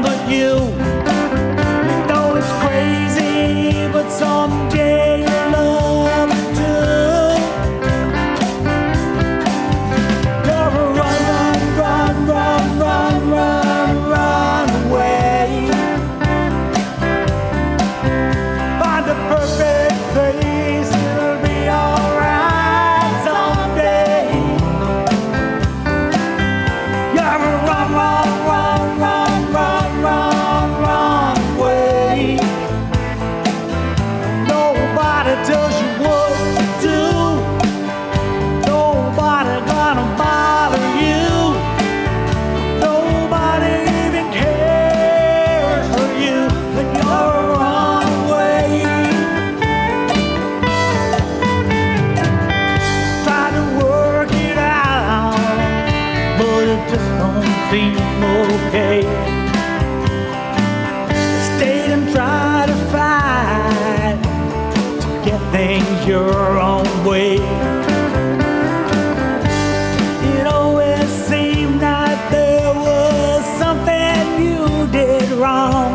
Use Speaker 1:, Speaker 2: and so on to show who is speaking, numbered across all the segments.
Speaker 1: but you. You know it's crazy, but someday you'll love it too. You're a run, run, run, run, run, run, run away. Find the perfect place, it'll be alright someday. You're a run, run, run, run, run, run, run away. Nobody tells you what to do. Nobody gonna bother you. Nobody even cares for you. But you're a runaway. Try to work it out, but it just don't seem okay. Stay and try to fight to get things your own way. It always seemed like there was something you did wrong.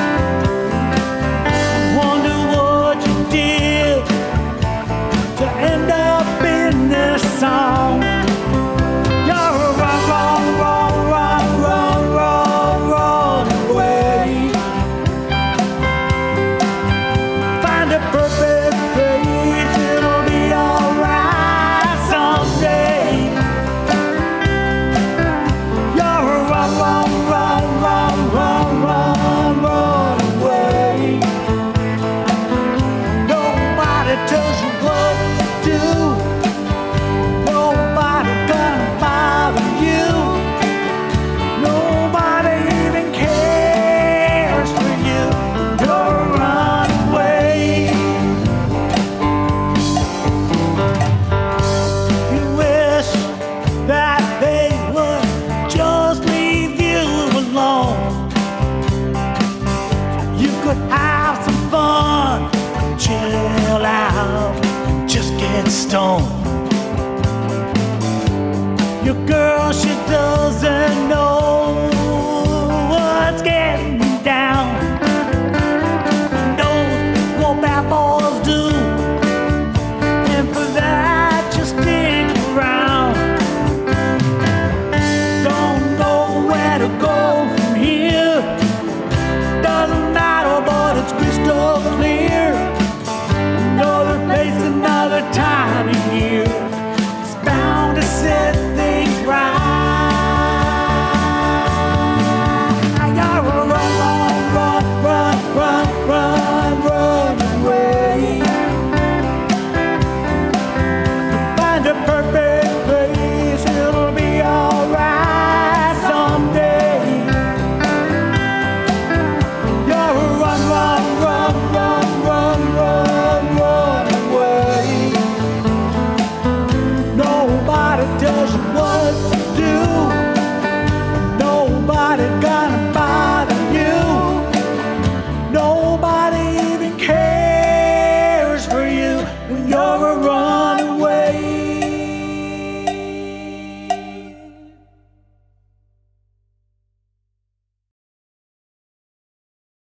Speaker 1: Wonder what you did to end up in this song. You're a run, run, run, run, run, run, run away. Find a perfect place, it'll be alright someday. You're a run, run, run, run, run, run, run away. Nobody tells you what to do. Nobody gonna bother you. Nobody even cares for you. You're a runaway. You wish that they would just leave you alone. You could have some fun, chill out, just get stoned. Your girl, she doesn't know what's getting down.